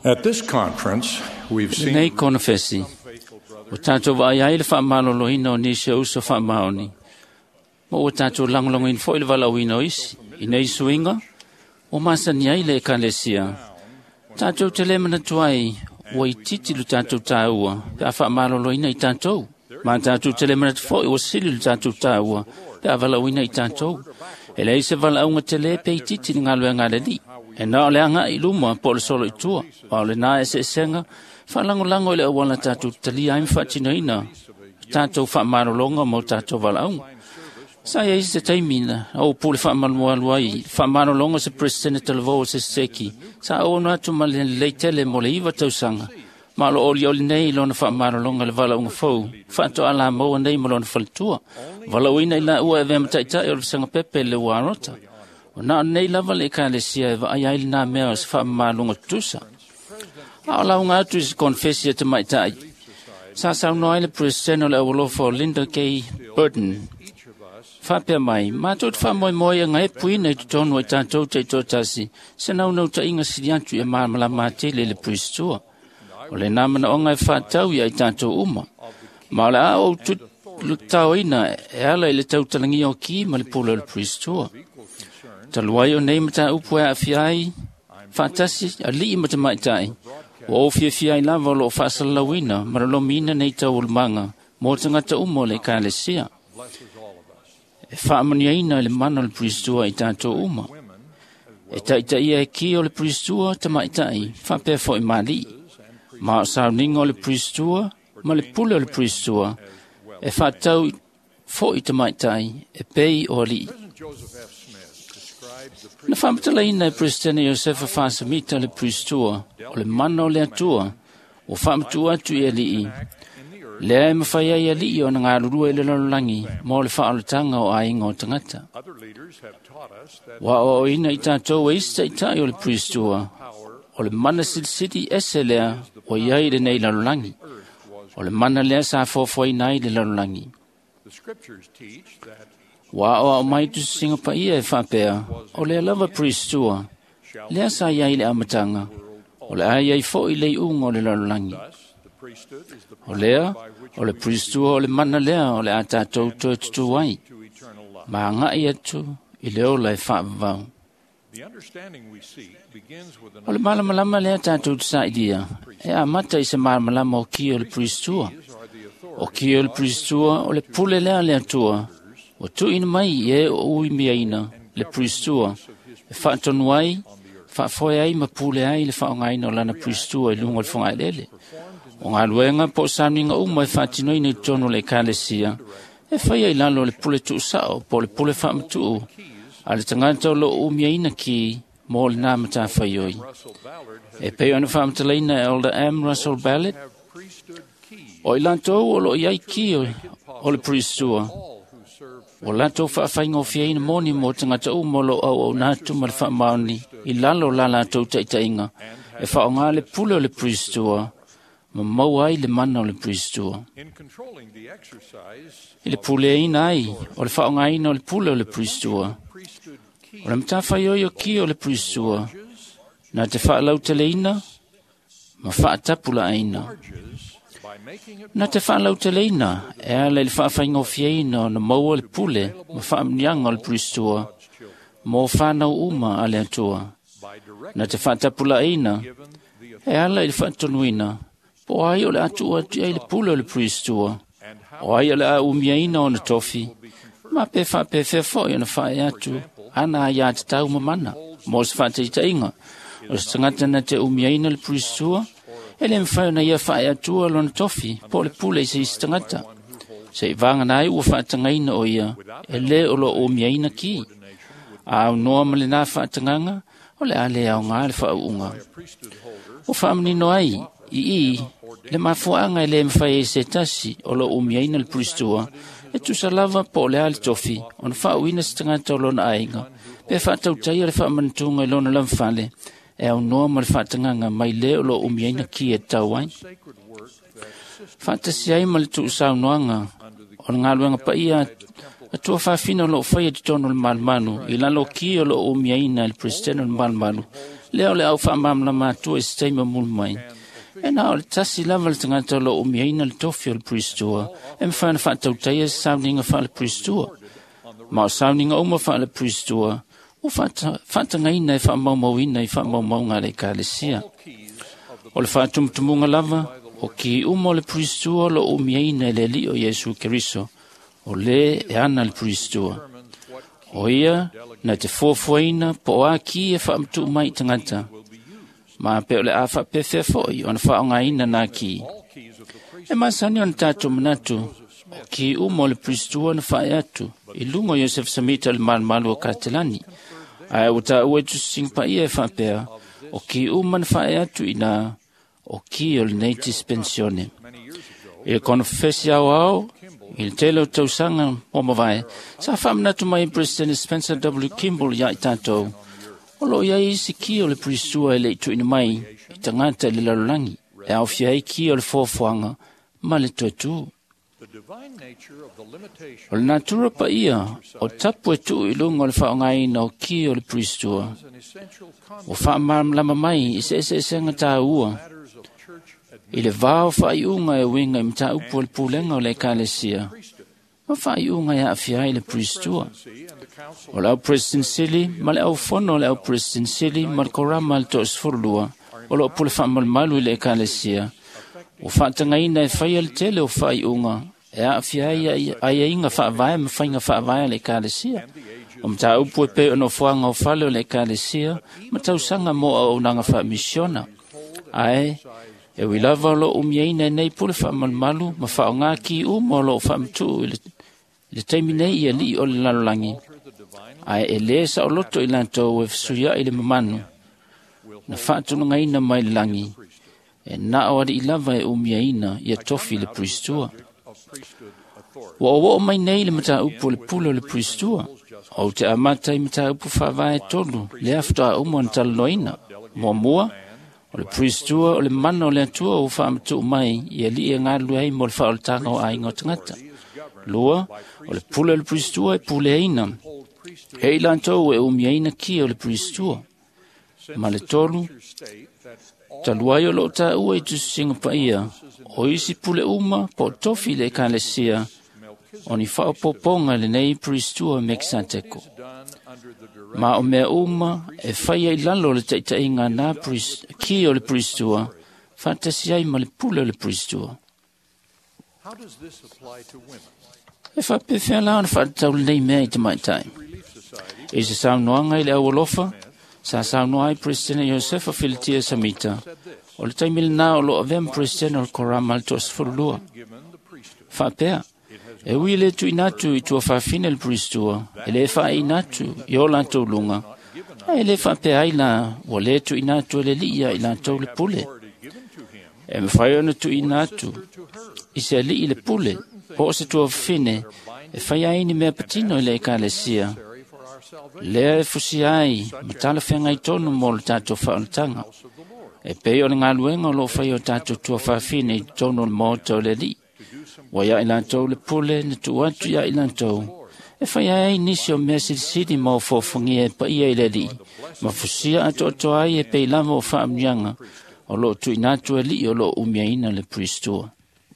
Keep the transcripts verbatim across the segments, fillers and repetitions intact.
At this conference, we've seen Nei konfesi. O tato va ai le fa malo lo ino ni se uso fa maoni. Mo o tato lang long in foil vala wino is. Inei swinga. O masa ni ai le kalesia. Tato tele mana tuai. O i titi lu tato taua. Pe a fa malo lo ina i tato. Ma tato tele mana foi o sili lu tato taua. Pe a vala wina i tato. E lei se vala unga tele pe i titi ni ngalo ngale li. E na ole anga i luma po le solo i tua. Pa ole na e se senga. Fa lango lango le awala tatu tali ai fatino ina. Tatu fa marolonga mo tatu valaung. Sa ye se taimina o pule fa malwalwai. Fa marolonga se presidente telvo se seki. Sa o na tu mal le tele mo le iva tau sanga. Malo oli oli nei lo na fa marolonga le valaung fo. Fa to ala mo nei mo lo na faltua. Valawina ila ua e vem taita e sanga pepe le warota. Na nei lava le kale sia va ai na me os fa malunga tusa. Ala unga tu is confessia te mai tai. Sa sa no ile preseno le wolo for Linda K. Burton. Fa pe mai, ma tot fa moi moi nga e puina i ton wa tanto te totasi. Se na no ta inga sidiantu e ma mala mate le le priestua. O le nama na onga e fa tau i tanto uma. Ma la o tu lutao ina e ala ile tau talangi o ki ma le polo le priestua. Taluai o nei mata upu e afiai. Fantasi a li mata mai tai. O fia fia i lava lo fasalawina, maralo mina nei tau ulmanga, mo tangata umo le kalesia. E whaamania ina le mana le pristua i tato uma. E taita ia e ki o le pristua ta maitai, whapefo i mali. Ma o sauninga o le pristua, ma le pule o le pristua, e whatau fo i ta maitai, e pei o li. Na whamatala ina e Presidente Josefa Fasamita le pristua, o le mana o le atua, o whamatua atu i alii. Lea e mawhaia i alii o na ngā rurua i le lalulangi, mo le whaalatanga o ainga o tangata. Wa o ina i tātou e ista i tai o le pristua, o le mana silsidi ese lea o iai le nei lalulangi, o le mana lea sa fofoi nai le lalulangi. Wa o mai tu singa pa ia e whapea, o le lava pristua, lea sa iai le amatanga, o le ai fo i le ungo le lalulangi. O lea, o le pristua o le mana lea o le atatou to tutu wai, ma nga i atu i leo lai whaavau. O le malamalama lea tatou tsa idia, e a mata i se malamalama o ki o le pristua. O ki o le pristua o le pule lea lea tua, o tu ina mai e o ui mia ina, le pristua, e whaatonu ai, whaafoe ai ma pule ai le whaongaina o lana pristua i lungo le whangai lele. O ngā luenga po saninga uma e whaatino ina i tono le kalesia, e whaia i lalo le pule tu sao po le pule whaamatu, a le tangata o lo umia ina ki mo le nāmata whaioi. E peo ana whaamatala ina e Elder M. Russell Ballard, o i lanto o lo iai ki o le pristua, o lato whaafainga o fiaina moni mo tangata umolo au au nātu ma le whaamaoni i lalo la lato taitainga e whaonga le pule o le pristua ma mau ai le mana o le pristua. I le pule ina ai o le whaonga ina o le pule o le pristua. O le mtawhai oi o ki o le pristua na te whaalau tele ina ma whaatapula aina. Na te whaalau tele ina, e ala le whaafainga o fiaina o na maua le pule, ma whaamnianga o le pristua, mo whanau uma ale atua. Na te whaatapula ina, e ala le whaatonuina, po ai o le atua atu ai le pule o le pristua, o ai o le a umiaina o na tofi, ma pe wha pe whewhoi o na whae atu, ana ai ati tau mamana, mo se whaataita inga, o se tangata na te umiaina le pristua, e le mwhai na ia whae atua lo na tofi, po le pule i se istangata. Se i vanga nai ua whaatangaina o ia, e le o lo o miaina ki. A au noa ma le nā whaatanganga, o le ale au ngā le whaunga. O whaamanino ai, i i, le mafuanga e le mwhai e se tasi, o lo o miaina le pristua, e tu sa lava po le ale tofi, o na whauina se tangata o lo na ainga, pe whaatautai le whaamanitunga i lo na lamfale, e au noa ma le whaatanganga mai leo lo umiaina ki e tau ai. Whaatasi ai ma le tu usau noanga, o na ngaluanga pa ia a tua whaafina lo whaia di tono le malmanu, i lalo ki o lo umiaina le presidente le malmanu, leo le au whaamamla mātua e steima mulmai. E nā o le tasi lava le tangata lo umiaina le tofi o le pristua, e mwhana whaatautai e sauninga wha le pristua. Ma o sauninga uma wha le pristua, o whatangaina e whaamaumauina i whaamaumaunga le kālesia. O le whaatumutumunga lava, o ki uma le pristua lo umiaina le li o Yesu Keriso, o le e ana le pristua. O ia, na te fuafuaina po a ki e whaamtu mai tangata. Ma pe ole a whapefe foi, o na whaongaina nā ki. E masani o na tātou manatu, o ki uma le pristua na whae atu, i lungo Yosef Samita le malmalu o Katalani. Ai o ta ue tu singpa ia e whapea, o ki uma na whae atu i nā, o ki o le neitis pensione. I le konfesi au au, i le tele o tausanga o mawai, sa whamanatu mai President Spencer W. Kimball ia i tātou. O lo ia isi ki o le pristua e le itu ina mai, i tangata le lalulangi, e au fia i ki o le fōfuanga, ma le tuatu. O le natura pa ia, o tapu e tu i lunga o le whaongaina o ki o le pristua. O whaamama mai, i se se senga tā ua. I le vāo whaiunga e winga i mta upo le pūlenga o le kālesia. Ma whaiunga e awhia i le pristua. O le au President Silly, ma le au fono le au President Silly, ma le korama le tos furlua, o le opule whaamalmalu i le kālesia. O whaatangaina e whaia le tele o whaiunga, e awhia ai inga whaavaya ma whainga whaavaya le kālesia. O mta upo e pe ono whaanga o whale o le kālesia, ma tausanga mo au nanga whaamisiona. Ai, e wilava lo umiaina nei pule whaamalmalu, ma whaonga ki u mo lo whaamtu i le teiminei i a li o le lalulangi. Ai e le sa o loto i lantou e fsuia i le mamanu. Na whaatunanga ina mai langi. E na o adi i lava e umiaina i a tofi le pristua. Wa o o mai nei le mata upo le pulo le pristua. O te amata i mata upo whaavae tolu, le afta a umo an talanoina. Mua mua, o le pristua o le mana o le atua o whaamatu mai i a li e ngā luai mo le whaoltanga o aingo tangata. Lua, o le pulo le pristua e pule eina. E ilantou e umiaina ki o le pristua. Ma le tolu, taluai o lo ta ua i tu singa pa ia, o isi pule uma po tofi le kālesia, o ni whaopoponga le nei pristua meksanteko. Ma o mea uma e whaia i lalo le taitainga nā ki o le pristua, fantasiai ma le pule o le pristua. E whapewhia lao na whaatau nei mea i te maitai. E se saunoanga i le awolofa, sa saunoa i President Josefa Filitia Samita, o le taimile nā o lo avem President o korama le tos furulua. Whapea, e ui le tu inatu i tua whawhine le pristua, e le wha inatu i o lantou lunga, e le whapea i la, o le tu inatu e le lia i lantou le pule. E me whai ona tu inatu, i se li i le pule, po se tua whine, e whai aini mea patino i le kālesia. Lea e fusi ai, matala whenga i tonu mo le tātou whaonatanga. E peo le ngā luenga o lo whai o tātou tua whawhine i tonu le mōta o le li. Wa ia i lantou le pule, na tu atu ia i lantou. E whai ai nisi o mea sirisiri mo fofungi e pa ia i le li. Ma fusia ato ato ai e pei lama o whaamnianga, o lo tu inatu e li o lo umiaina le pristua.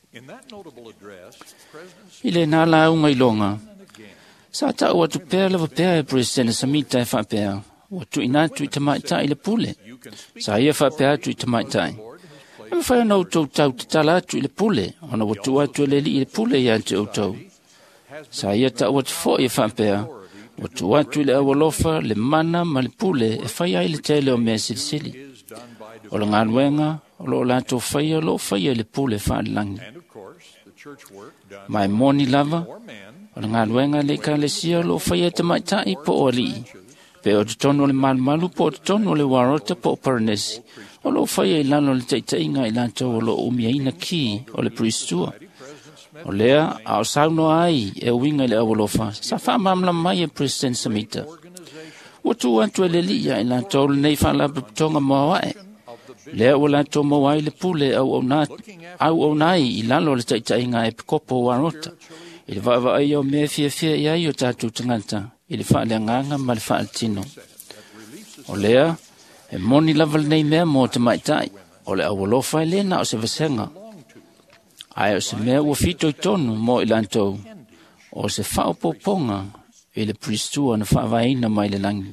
I le nā launga i longa. Sa ta ua tu pēr lewa pēr e President Samita e whapea. Ua tu inatu i tamaitai le pule. Sa ia whapea atu i tamaitai. E whai anau tau tau te tala atu i le pule. Ona ua tu atu e le li i le pule i ante au tau. Sa ia ta ua tu fo i whapea. Ua tu atu i le awalofa, le mana ma le pule e whai ai le tele o mea silisili. O le ngā luenga, o lo lato whai o lo whai ai le pule whaalangi. Mai moni lava, o le ngā luenga le kālesia lo whai e te maitai po o li. Pe o te tono le malumalu po o te tono le warota po o paranesi. O lo whai e lano le teitainga i lanto o lo umiaina ki o le pristua. O lea, a o sauno ai e winga le awolofa. Sa whamamla mai e President Samita. O tu atu e le lia i lanto le nei whalapa tonga mawae. Lea o lanto mawai le pule au au nai i lano le teitainga e pikopo warota. I le vava ai o mea fia fia i ai o tātou tangata, i le wha leanganga ma le wha altino. O lea, E moni lava nei mea mo te maitai, o le awolofa e lena o se vasenga. Ai o se mea ua fito i tonu mo i lantou, o se whaopoponga e le pristua na whaavaina mai le langi.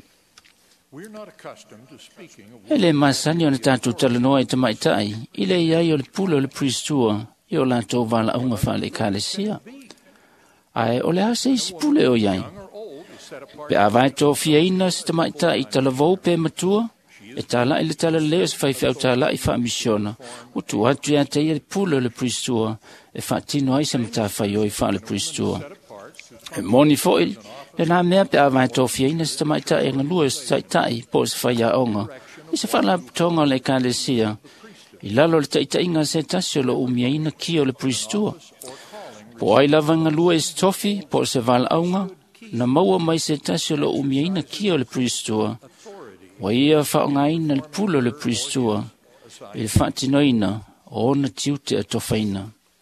E le masani o na tātou talanoa i te maitai, i le iai o le pula o le pristua, i o lantou vala aunga wha le kālesia. Ai o le ase isi pule o iai. Pe awai tō fia ina se te maitai i talavou pe matua, e tala i le tala leo se whaiwhau tala i wha misiona, o tu atu ia te ia le pula o le pristua, e wha tino ai se mta whai o i wha le pristua. E moni foil, le nā mea pe awai tō fia ina se te maitai e ngalua se taitai po se whai a onga, i se whala tonga le kālesia, i lalo le taitai inga se tasio lo umia ina ki o le pristua. Po ai lava ngalua e stofi po se val aunga, na maua mai se tasio lo umia ina ki o le pristua. Wa ia whaongaina le pulo le pristua, i le whaatinoina o na tiute a tofaina.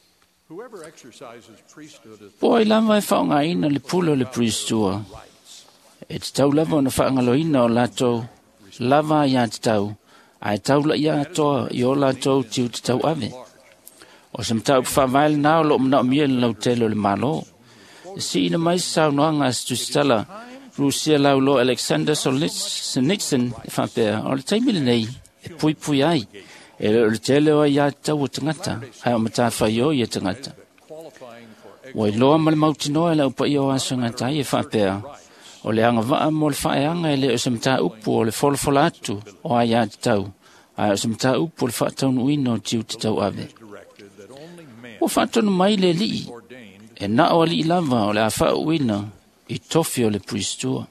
Po ai lava e whaongaina le pulo le pristua, e te tau lava na whaangaloina o lato, lava ia te tau, ai tau la ia atoa i o lato tiute tau ave. O se mtau whaavaile nao lo mna o mia le lautelo le malo. Si ina mai sau noanga stu stala, Rusia laulo Alexander Solzhenitsyn e whapea, o le taimile nei, e pui pui ai, e le tele o ia tau o tangata, hai o mata whai o ia tangata. O i loa male mautinoa e lau pa i o aso ngatai e whapea, o le anga waa mo le whaeanga e le o se mta upu o le folfola atu o ai ia tau, ai o se mta upu o le whaataunu ino tiu te tau ave. O whaatonu mai le li, e na o li lava o le a whao ina, i tofi o le pristua.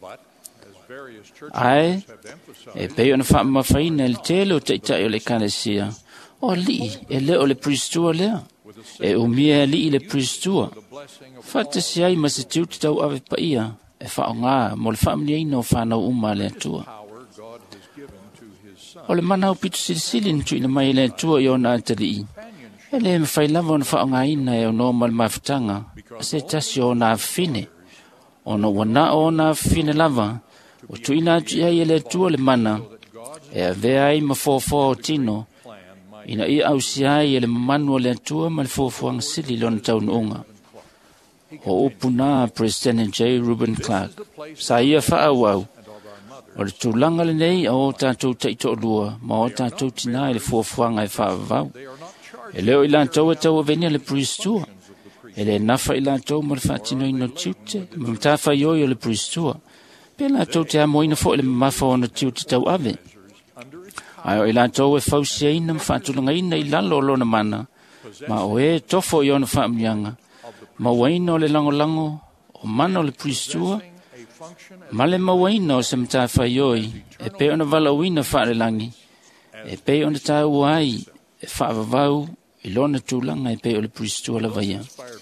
Ai, e peo na wha mawhaina le tele o teitai o le kalesia, o li e le o le pristua lea, e umia e li i le pristua. Whata si ai ma se tiu te tau ave pa ia, e whao ngā mo le whamnia ina o whanau uma le atua. O le manau pitu silisilin tu ina mai le atua i o na atari i. E le me whai lava o na whao ngā ina e o no mal mawhatanga, a se tasi o na fine. O no wana o na fine lava, o tu ina atu ia i le atua le mana, e a vea ai ma fōfō o tino, ina i au si ai e le mamanu o le atua ma le fōfō ang sili lona taun unga. O upuna President J. Reuben Clark, sa ia wha au au, o le tūlanga le nei o tātou teito lua, ma o tātou tina i le fōfō anga e wha avau. E leo i lantou e tau avenia le pristua, e le nafa i lantou ma le whaatino ino tiute, ma mtawha i oi o le pristua, pe lantou te amoina fo le mafa o na tiute tau ave. Ai o i lantou e fausia ina ma whaatulanga ina i lalo o lona mana, ma o e tofo i ona whaamianga, ma waina o le lango lango, o mana o le pristua, ma le ma waina o se mtawha i oi, e pe ona vala uina whaare langi, e pe ona tau ai, e whaavavau, i lona tūlanga e pe o le pristua la vaia.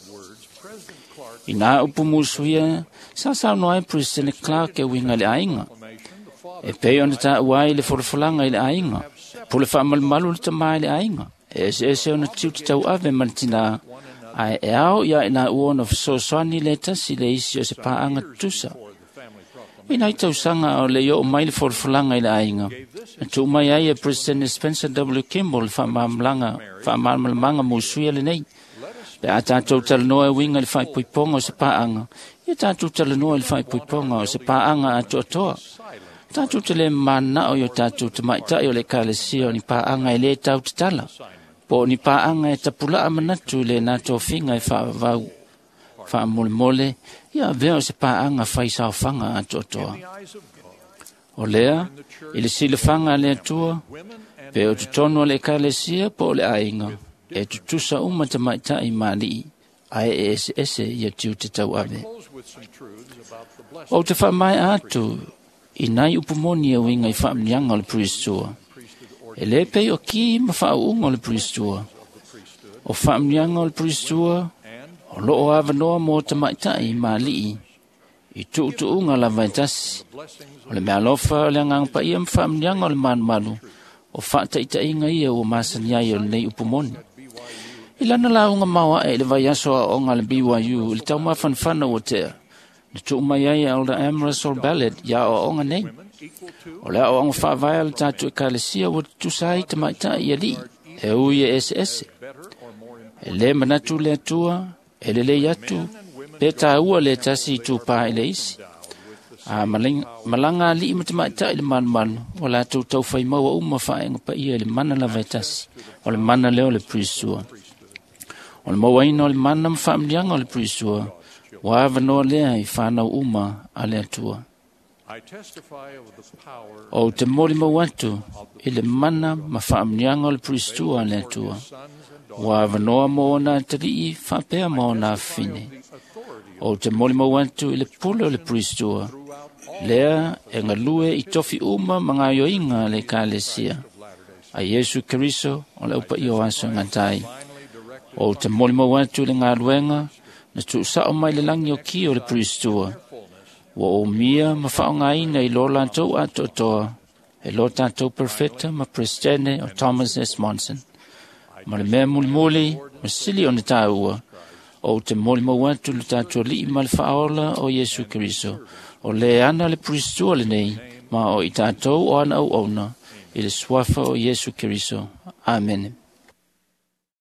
I nā upu musuia, sa sao noai President Clark e winga le ainga. E pe ona ta uai le forfolanga i le ainga. Pule wha malmalu le tamai le ainga. E se e se ona tiuti tau ave mantina. Ai e au ia i nā uona fsoswani le tasi le isi o se paanga tusa. I nai tau sanga o le yo mai le forfolanga i le ainga. E tu mai ai e President Spencer W. Kimball wha mamlanga, wha mamlanga musuia le nei. Pe a tātou talanoa e winga le whai puiponga o se paanga. I tātou talanoa le whai puiponga o se paanga a toa. Tātou te le mana o yo tātou te maitai o le kālesia o ni paanga e le tau te tala. Po ni paanga e tapula amanatu le nātou finga e whaavau. Wha mole mole, ia veo se paanga whai saofanga a toa. O lea, i le silafanga le atua, pe o tutono le kālesia po le ainga. E tutusa uma te maitai mali, ai e ese ese ia tiu te tau ave. O te wha mai atu, i nai upumoni e winga i wha mnianga o le pristua. E le pei o ki ma wha unga o le pristua. O wha mnianga o le pristua, o loo avanoa mo te maitai mali, i tu tu unga la vaitasi. O le mea lofa o le angang pa ia mwha mnianga o le manu malu, o wha taita inga ia o masaniai o le nei upumoni. I lana la unga maua e le vai aso o ngā le B Y U, le tau mawhanwhana o tea. Na tu mai ai Elder Amarisol Ballard ya o onga nei. O lea o anga whaavai le tātou e kālesia wa tusai te maita i ali. E ui e ese ese. E le manatu le atua, e le le atu, pe tā ua le tasi tu pā i le isi. A malanga li ima te maita i le manu manu, o la tau tau whai maua uma whaenga pa ia le mana la vai tasi, o le mana leo le prisua. O le maua ina o le mana ma whaamlianga o le prisua, wa avanoa lea i whanau uma a le atua. O te mori mawatu, i le mana ma whaamlianga o le prisua a le atua. Wa avanoa mo na tarii whapea mo na fine. O te mori mawatu i le pula o le prisua, lea e ngalue i tofi uma mga yoinga le kālesia. A Yesu Keriso o le upa i o aso ngatai. O te mori mawatu le ngā ruenga, na tu sao mai le langi o ki o le prisua. Wa o mia ma whaongaina i lo lantou ato toa, e lo tātou perfecta ma prestene o Thomas S. Monson. Ma le mea muli muli, ma sili o na tāua, o te moli mawatu le tātou li ma le whaola o Yesu Keriso, o le ana le prisua le nei, ma o i tātou o ana au auna, i le swafa o Yesu Keriso. Amen.